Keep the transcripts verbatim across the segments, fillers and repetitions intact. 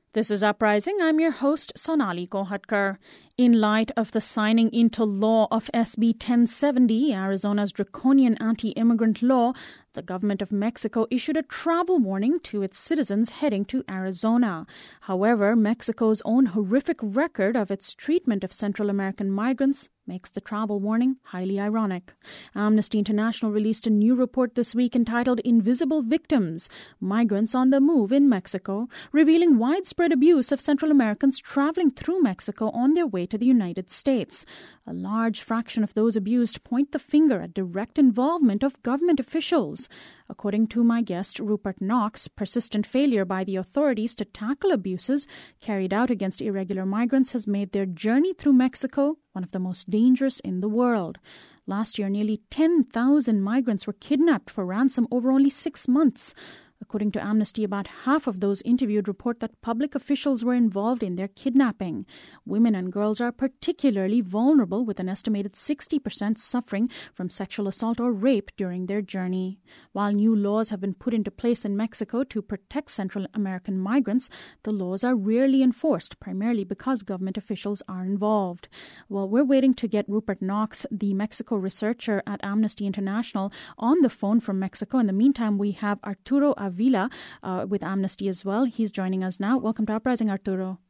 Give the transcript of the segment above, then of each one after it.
This is Uprising. I'm your host, Sonali Kohatkar. In light of the signing into law of S B ten seventy, Arizona's draconian anti-immigrant law, the government of Mexico issued a travel warning to its citizens heading to Arizona. However, Mexico's own horrific record of its treatment of Central American migrants makes the travel warning highly ironic. Amnesty International released a new report this week entitled Invisible Victims, Migrants on the Move in Mexico, revealing widespread abuse of Central Americans traveling through Mexico on their way to the United States. A large fraction of those abused point the finger at direct involvement of government officials. According to my guest, Rupert Knox, persistent failure by the authorities to tackle abuses carried out against irregular migrants has made their journey through Mexico one of the most dangerous in the world. Last year, nearly ten thousand migrants were kidnapped for ransom over only six months. According to Amnesty, about half of those interviewed report that public officials were involved in their kidnapping. Women and girls are particularly vulnerable, with an estimated sixty percent suffering from sexual assault or rape during their journey. While new laws have been put into place in Mexico to protect Central American migrants, the laws are rarely enforced, primarily because government officials are involved. Well, we're waiting to get Rupert Knox, the Mexico researcher at Amnesty International, on the phone from Mexico. In the meantime, we have Arturo Avila uh, with Amnesty as well. He's joining us now. Welcome to Uprising, Arturo.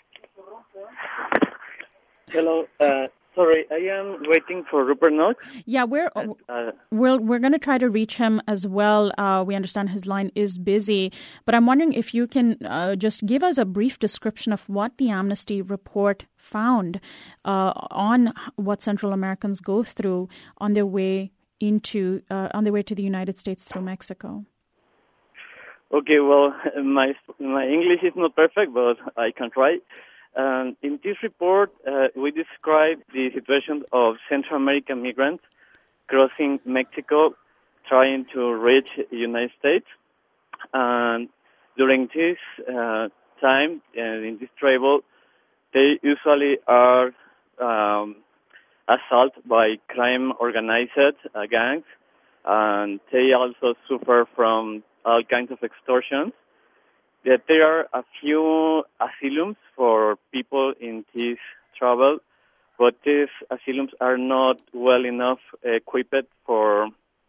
Hello. Uh, sorry, I am waiting for Rupert Knox. Yeah, we're uh, we're we're going to try to reach him as well. Uh, we understand his line is busy, but I'm wondering if you can uh, just give us a brief description of what the Amnesty report found uh, on what Central Americans go through on their way into uh, on their way to the United States through Mexico. Okay, well, my my English is not perfect, but I can try. Um, in this report, uh, we describe the situation of Central American migrants crossing Mexico, trying to reach the United States. And during this uh, time, uh, in this travel, they usually are um, assaulted by crime organized uh, gangs, and they also suffer from all kinds of extortions. That there are a few asylums for people in this travel, but these asylums are not well enough equipped for uh,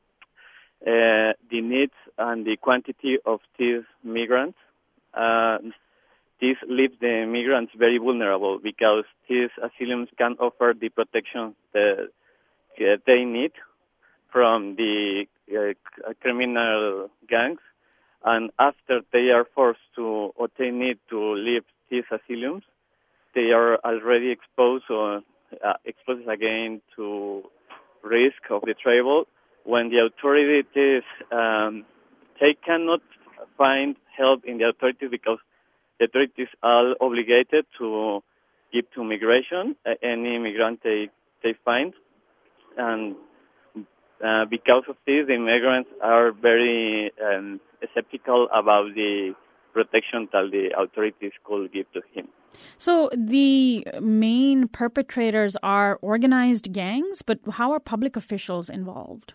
the needs and the quantity of these migrants. Uh, this leaves the migrants very vulnerable because these asylums can offer the protection that uh, they need from the uh, criminal gangs. And after they are forced to, or they need to leave these asylums, they are already exposed or uh, exposed again to risk of the travel. When the authorities, um, they cannot find help in the authorities because the authorities are obligated to give to migration uh, any immigrant they, they find. And uh, because of this, the immigrants are very um, skeptical about the protection that the authorities could give to him. So the main perpetrators are organized gangs, but how are public officials involved?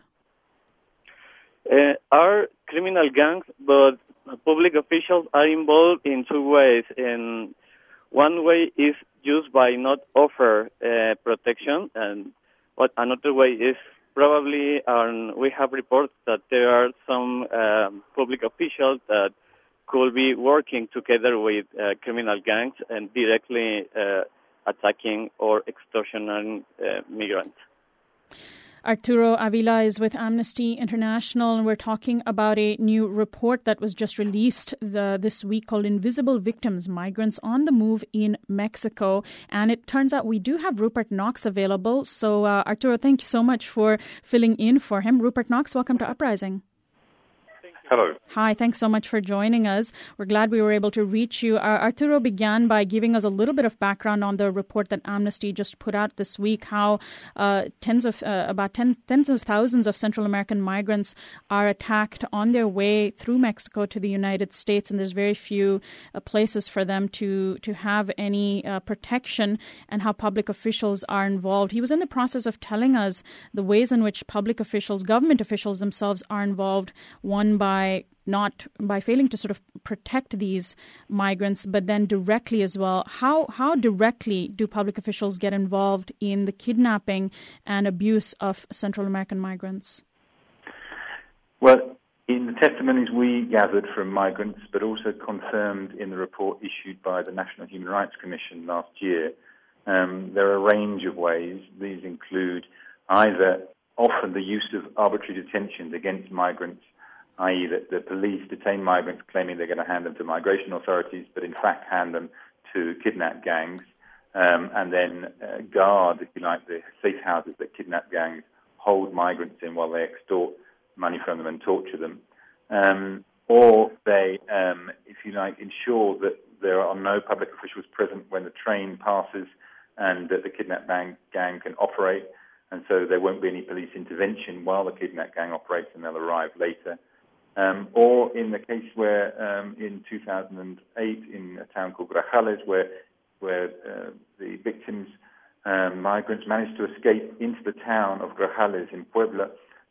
Uh, are criminal gangs, but public officials are involved in two ways. And one way is just by not offer uh, protection, and what another way is probably um, we have reports that there are some um, public officials that could be working together with uh, criminal gangs and directly uh, attacking or extortioning uh, migrants. Arturo Avila is with Amnesty International, and we're talking about a new report that was just released the, this week called Invisible Victims, Migrants on the Move in Mexico. And it turns out we do have Rupert Knox available. So, uh, Arturo, thank you so much for filling in for him. Rupert Knox, welcome to Uprising. Hello. Hi, thanks so much for joining us. We're glad we were able to reach you. Uh, Arturo began by giving us a little bit of background on the report that Amnesty just put out this week, how uh, tens of uh, about ten, tens of thousands of Central American migrants are attacked on their way through Mexico to the United States, and there's very few uh, places for them to, to have any uh, protection, and how public officials are involved. He was in the process of telling us the ways in which public officials, government officials themselves are involved, one by by not by failing to sort of protect these migrants, but then directly as well. How how directly do public officials get involved in the kidnapping and abuse of Central American migrants? Well, in the testimonies we gathered from migrants, but also confirmed in the report issued by the National Human Rights Commission last year, um, there are a range of ways. These include either often the use of arbitrary detentions against migrants, that is that the police detain migrants claiming they're going to hand them to migration authorities, but in fact hand them to kidnap gangs, um, and then uh, guard, if you like, the safe houses that kidnap gangs hold migrants in while they extort money from them and torture them. Um, or they, um, if you like, ensure that there are no public officials present when the train passes and that the kidnap gang, gang can operate, and so there won't be any police intervention while the kidnap gang operates and they'll arrive later. Um, or in the case where um, in two thousand eight in a town called Grajales, where, where uh, the victims, um, migrants, managed to escape into the town of Grajales in Puebla,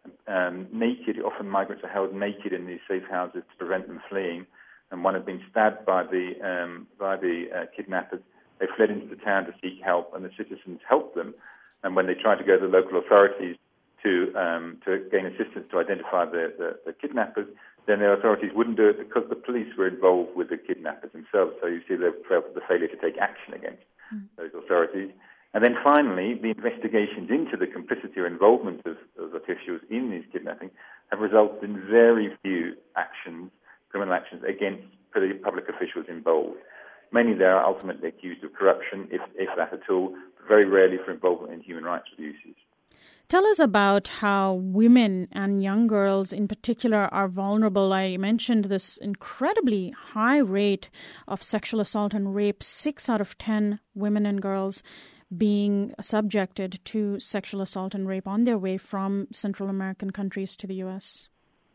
Um, naked. Often migrants are held naked in these safe houses to prevent them fleeing, and one had been stabbed by the um, by the uh, kidnappers. They fled into the town to seek help, and the citizens helped them. And when they tried to go to the local authorities to um, to gain assistance to identify the, the, the kidnappers, then the authorities wouldn't do it because the police were involved with the kidnappers themselves. So you see the, the failure to take action against mm. those authorities. And then finally, the investigations into the complicity or involvement of, of officials in these kidnapping have resulted in very few actions, criminal actions, against public officials involved. Many they are ultimately accused of corruption, if, if that at all, but very rarely for involvement in human rights abuses. Tell us about how women and young girls in particular are vulnerable. I mentioned this incredibly high rate of sexual assault and rape, six out of ten women and girls being subjected to sexual assault and rape on their way from Central American countries to the U S.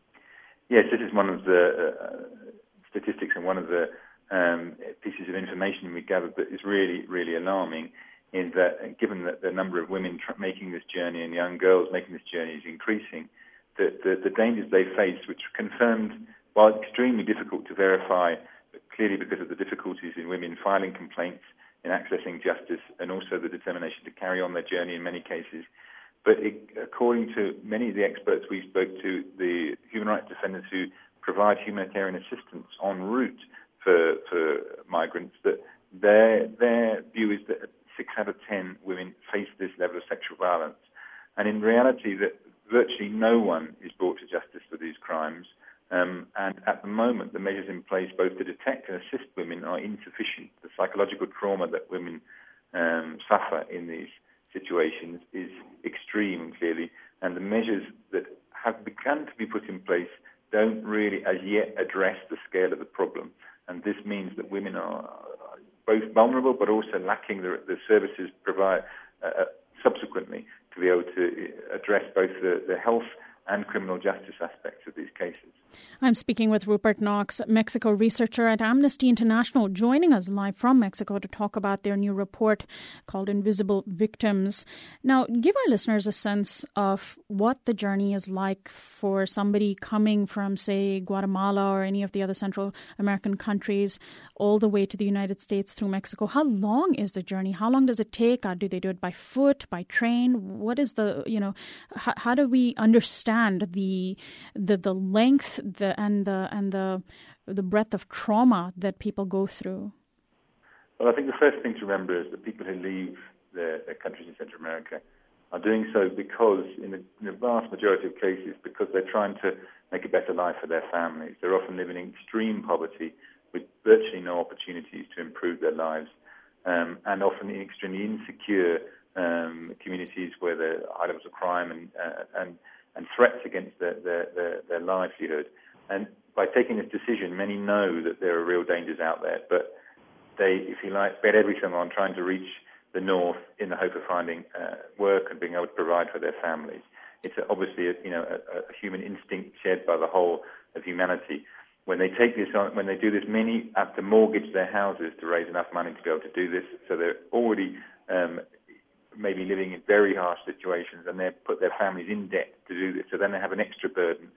Yes, this is one of the uh, statistics and one of the um, pieces of information we gathered that is really, really alarming, in that given that the number of women tr- making this journey and young girls making this journey is increasing, that the, the dangers they face, which confirmed, while extremely difficult to verify, but clearly because of the difficulties in women filing complaints, in accessing justice, and also the determination to carry on their journey in many cases. But it, according to many of the experts we spoke to, the human rights defenders who provide humanitarian assistance en route for, for migrants, that their, their view is that six out of ten women face this level of sexual violence. And in reality, that virtually no one is brought to justice for these crimes. Um, and at the moment, the measures in place both to detect and assist women are insufficient. The psychological trauma that women um, suffer in these situations is extreme, clearly, and the measures that have begun to be put in place don't really as yet address the scale of the problem. And this means that women are both vulnerable but also lacking the, the services provide uh, subsequently to be able to address both the, the health and criminal justice aspects of these cases. I'm speaking with Rupert Knox, Mexico researcher at Amnesty International, joining us live from Mexico to talk about their new report called Invisible Victims. Now, give our listeners a sense of what the journey is like for somebody coming from, say, Guatemala or any of the other Central American countries all the way to the United States through Mexico. How long is the journey? How long does it take? Do they do it by foot, by train? What is the, you know, how, how do we understand the the, the length the and the and the the breadth of trauma that people go through? Well, I think the first thing to remember is that people who leave their, their countries in Central America are doing so because, in the, in the vast majority of cases, because they're trying to make a better life for their families. They're often living in extreme poverty with virtually no opportunities to improve their lives, um, and often in extremely insecure um, communities where there are high levels of crime and uh, and and threats against their, their, their, their livelihood. And by taking this decision, many know that there are real dangers out there, but they, if you like, bet everything on trying to reach the north in the hope of finding uh, work and being able to provide for their families. It's obviously a, you know, a, a human instinct shared by the whole of humanity. When they take this on, when they do this, many have to mortgage their houses to raise enough money to be able to do this. So they're already um, maybe living in very harsh situations, and they put their families in debt to do this. So then they have an extra burden.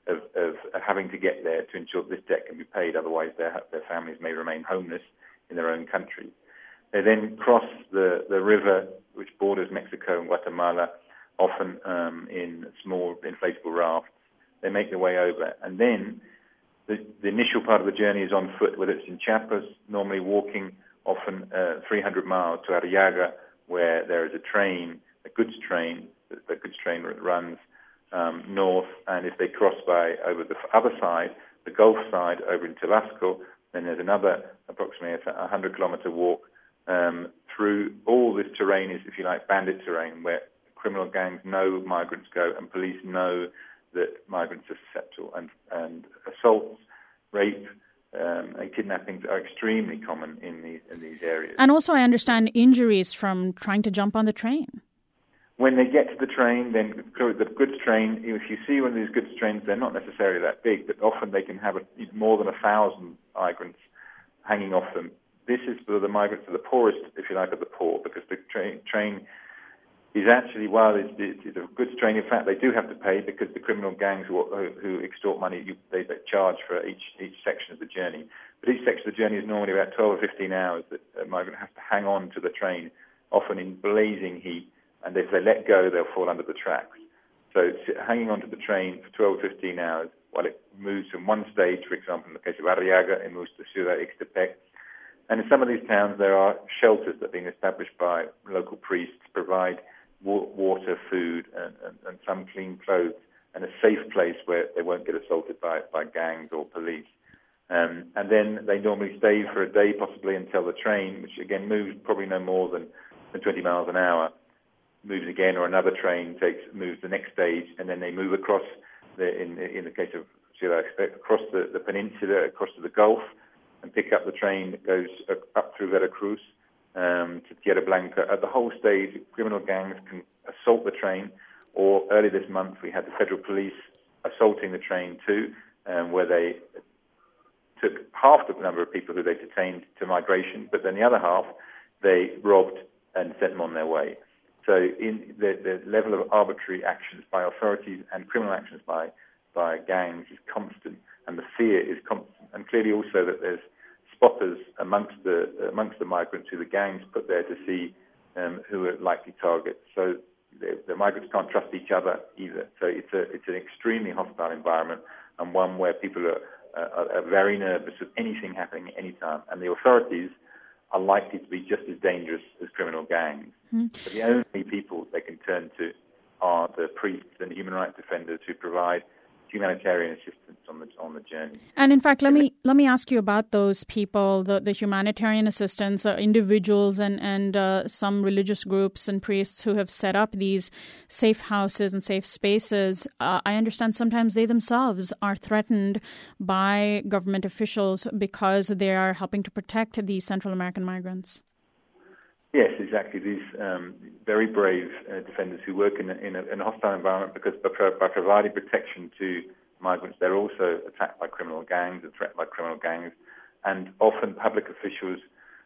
of, of having to get there to ensure this debt can be paid. Otherwise, their their families may remain homeless in their own country. They then cross the, the river, which borders Mexico and Guatemala, often um, in small inflatable rafts. They make their way over, and then the, the initial part of the journey is on foot, whether it's in Chiapas, normally walking often uh, three hundred miles to Arriaga, where there is a train, a goods train, the goods train runs um, north, and if they cross by over the other side, the Gulf side, over in Tabasco, then there's another approximately a one hundred kilometer walk um, through all this terrain is, if you like, bandit terrain, where criminal gangs know migrants go and police know that migrants are susceptible, and, and assaults, rape, um, and kidnappings are extremely common in these in these areas. And also, I understand injuries from trying to jump on the train. When they get to the train, then the goods train, if you see one of these goods trains, they're not necessarily that big, but often they can have a, more than a thousand migrants hanging off them. This is for the migrants are the poorest, if you like, of the poor, because the train, train is actually, while it's, it's a goods train, in fact, they do have to pay because the criminal gangs who, who extort money, you, they, they charge for each, each section of the journey. But each section of the journey is normally about twelve or fifteen hours that a migrant has to hang on to the train, often in blazing heat, and if they let go, they'll fall under the tracks. So hanging onto the train for twelve or fifteen hours while it moves from one stage, for example, in the case of Arriaga, it moves to Ciudad Ixtepec. And in some of these towns, there are shelters that are being established by local priests to provide water, food, and, and, and some clean clothes, and a safe place where they won't get assaulted by, by gangs or police. Um, and then they normally stay for a day, possibly until the train, which again moves probably no more than, than twenty miles an hour, moves again, or another train takes moves the next stage, and then they move across, the, in, in the case of Ciudad, across the, the peninsula, across to the Gulf, and pick up the train that goes up through Veracruz, Um, to Tierra Blanca. At the whole stage, criminal gangs can assault the train, or early this month we had the federal police assaulting the train too, um, where they took half the number of people who they detained to migration, but then the other half they robbed and sent them on their way. So in the, the level of arbitrary actions by authorities and criminal actions by, by gangs is constant, and the fear is constant, and clearly also that there's spotters amongst the amongst the migrants who the gangs put there to see um, who are likely targets. So the, the migrants can't trust each other either. So it's a it's an extremely hostile environment, and one where people are, are, are very nervous of anything happening at any time. And the authorities are likely to be just as dangerous as criminal gangs. Mm. But the only people they can turn to are the priests and human rights defenders who provide humanitarian assistance on the on the journey. And in fact, let me let me ask you about those people, the, the humanitarian assistants, uh, individuals and, and uh, some religious groups and priests who have set up these safe houses and safe spaces. Uh, I understand sometimes they themselves are threatened by government officials because they are helping to protect these Central American migrants. Yes, exactly. These um, very brave uh, defenders who work in a, in, a, in a hostile environment because by, by providing protection to migrants, they're also attacked by criminal gangs and threatened by criminal gangs. And often public officials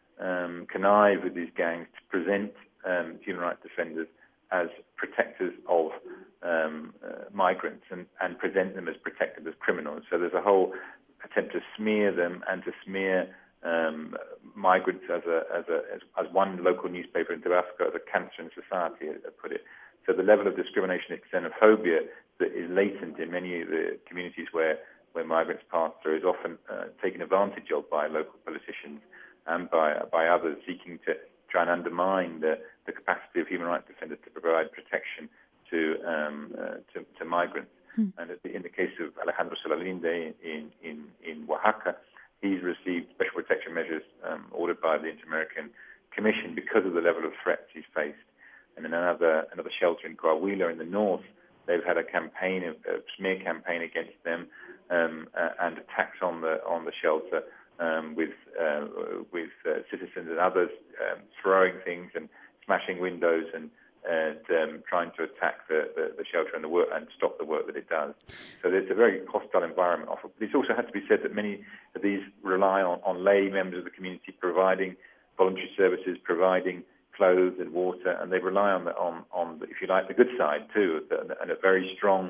um, connive with these gangs to present um, human rights defenders as protectors of um, uh, migrants and, and present them as protected as criminals. So there's a whole attempt to smear them and to smear Um, migrants as a, as a as, as one local newspaper in Tabasco as a cancer in society, I put it. So the level of discrimination and xenophobia that is latent in many of the communities where, where migrants pass through is often uh, taken advantage of by local politicians and by by others seeking to try and undermine the, the capacity of human rights defenders to provide protection to um, uh, to, to migrants. Hmm. And in the case of Alejandro Solalinde in in, in Oaxaca, he's received special protection measures um, ordered by the Inter-American Commission because of the level of threats he's faced. And in another another shelter in Coahuila in the north, they've had a campaign, a, a smear campaign against them um, uh, and attacks on the on the shelter um, with uh, with uh, citizens and others um, throwing things and smashing windows and and um, trying to attack the, the, the shelter and the work and stop the work that it does. So there's a very hostile environment. This also has to be said that many of these rely on, on lay members of the community providing voluntary services, providing clothes and water, and they rely on the, on, on the, if you like, the good side too, and a very strong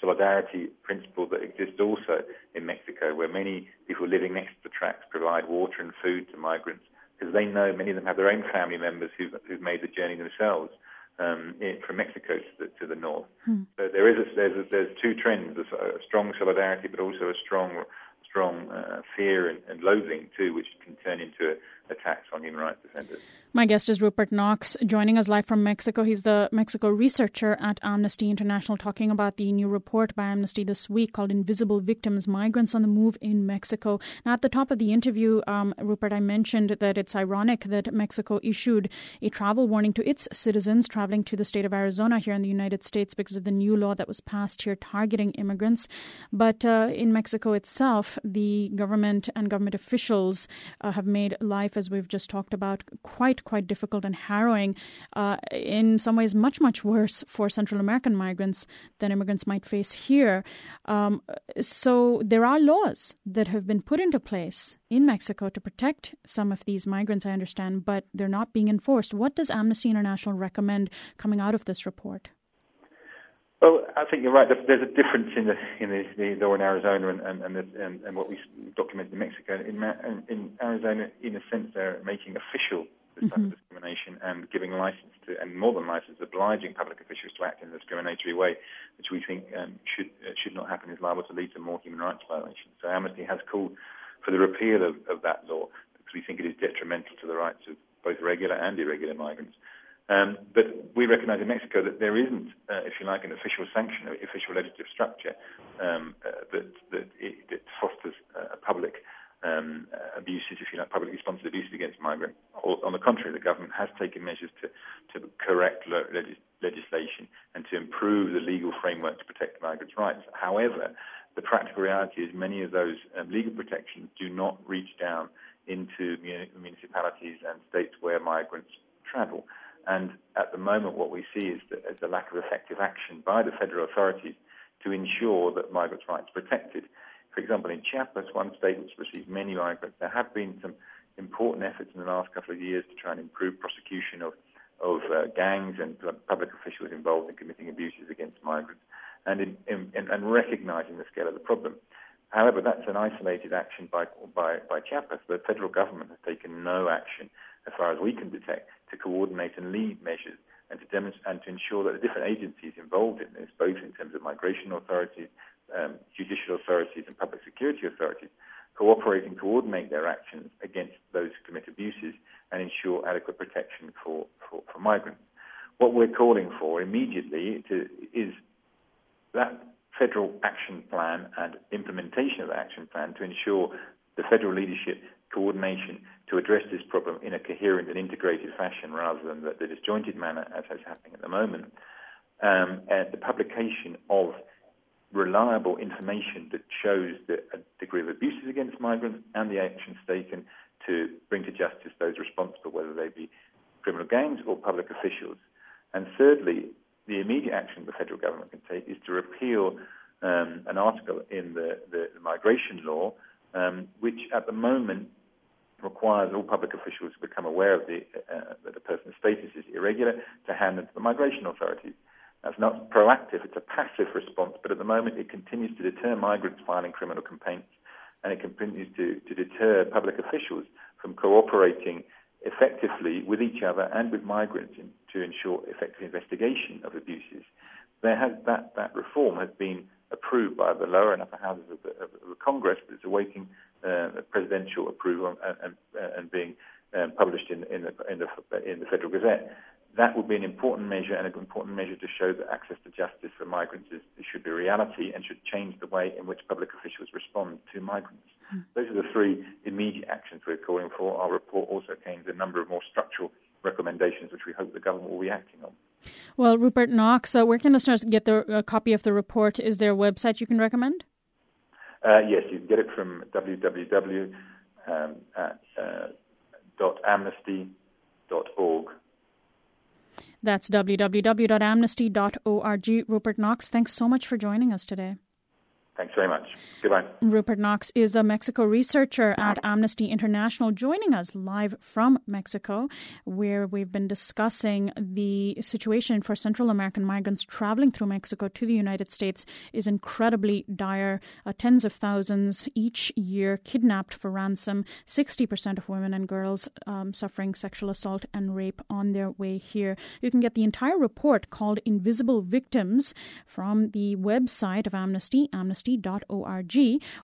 solidarity principle that exists also in Mexico, where many people living next to the tracks provide water and food to migrants, because they know many of them have their own family members who've, who've made the journey themselves um, in, from Mexico to the, to the north. Hmm. So there is a, there's, a, there's two trends: a strong solidarity, but also a strong strong uh, fear and, and loathing too, which can turn into a, attacks on human rights defenders. My guest is Rupert Knox, joining us live from Mexico. He's the Mexico researcher at Amnesty International, talking about the new report by Amnesty this week called Invisible Victims, Migrants on the Move in Mexico. Now, at the top of the interview, um, Rupert, I mentioned that it's ironic that Mexico issued a travel warning to its citizens traveling to the state of Arizona here in the United States because of the new law that was passed here targeting immigrants. But uh, in Mexico itself, the government and government officials uh, have made life, as we've just talked about, quite quite difficult and harrowing, uh, in some ways much, much worse for Central American migrants than immigrants might face here. Um, so there are laws that have been put into place in Mexico to protect some of these migrants, I understand, but they're not being enforced. What does Amnesty International recommend coming out of this report? Well, I think you're right. There's a difference in the in the, the law in Arizona and and, and, the, and and what we document in Mexico. In, in Arizona, in a sense, they're making official this type mm-hmm. of discrimination and giving license to, and more than license, obliging public officials to act in a discriminatory way, which we think um, should uh, should not happen, is liable to lead to more human rights violations. So Amnesty has called for the repeal of, of that law because we think it is detrimental to the rights of both regular and irregular migrants. Um, but we recognise in Mexico that there isn't, uh, if you like, an official sanction, an official legislative structure um, uh, that that, it, that fosters uh, public um, abuses, if you like, publicly sponsored abuses against migrants. Or, on the contrary, the government has taken measures to, to correct le- legis- legislation and to improve the legal framework to protect migrants' rights. However, the practical reality is many of those um, legal protections do not reach down into municipalities and states where migrants travel. And at the moment, what we see is that there's a lack of effective action by the federal authorities to ensure that migrants' rights are protected. For example, in Chiapas, one state which receives many migrants, there have been some important efforts in the last couple of years to try and improve prosecution of, of uh, gangs and public officials involved in committing abuses against migrants, and in, in, in, and recognising the scale of the problem. However, that's an isolated action by, by, by Chiapas. The federal government has taken no action, as far as we can detect, to coordinate and lead measures and to demonstrate and to ensure that the different agencies involved in this, both in terms of migration authorities, um, judicial authorities and public security authorities, cooperate and coordinate their actions against those who commit abuses and ensure adequate protection for, for, for migrants. What we're calling for immediately to, is that federal action plan and implementation of the action plan to ensure the federal leadership coordination to address this problem in a coherent and integrated fashion rather than the, the disjointed manner as is happening at the moment, um, and the publication of reliable information that shows the a degree of abuses against migrants and the actions taken to bring to justice those responsible, whether they be criminal gangs or public officials. And thirdly, the immediate action the federal government can take is to repeal um, an article in the, the, the migration law, um, which at the moment requires all public officials to become aware of the, uh, that the person's status is irregular to hand them to the migration authorities. That's not proactive, it's a passive response, but at the moment it continues to deter migrants filing criminal complaints, and it continues to, to deter public officials from cooperating effectively with each other and with migrants in, to ensure effective investigation of abuses. There has, that, that reform has been approved by the lower and upper houses of the, of the Congress, but it's awaiting uh, presidential approval and, and, and being um, published in, in, the, in, the, in the Federal Gazette. That would be an important measure and an important measure to show that access to justice for migrants is, should be a reality and should change the way in which public officials respond to migrants. Mm. Those are the three immediate actions we're calling for. Our report also contains a number of more structural recommendations which we hope the government will be acting on. Well, Rupert Knox, uh, where can listeners get the uh, copy of the report? Is there a website you can recommend? Uh, yes, you can get it from w w w dot amnesty dot org. That's w w w dot amnesty dot org. Rupert Knox, thanks so much for joining us today. Thanks very much. Goodbye. Rupert Knox is a Mexico researcher at Amnesty International, joining us live from Mexico, where we've been discussing the situation for Central American migrants traveling through Mexico to the United States is incredibly dire. Uh, tens of thousands each year kidnapped for ransom, sixty percent of women and girls um, suffering sexual assault and rape on their way here. You can get the entire report called Invisible Victims from the website of Amnesty, amnesty dot org.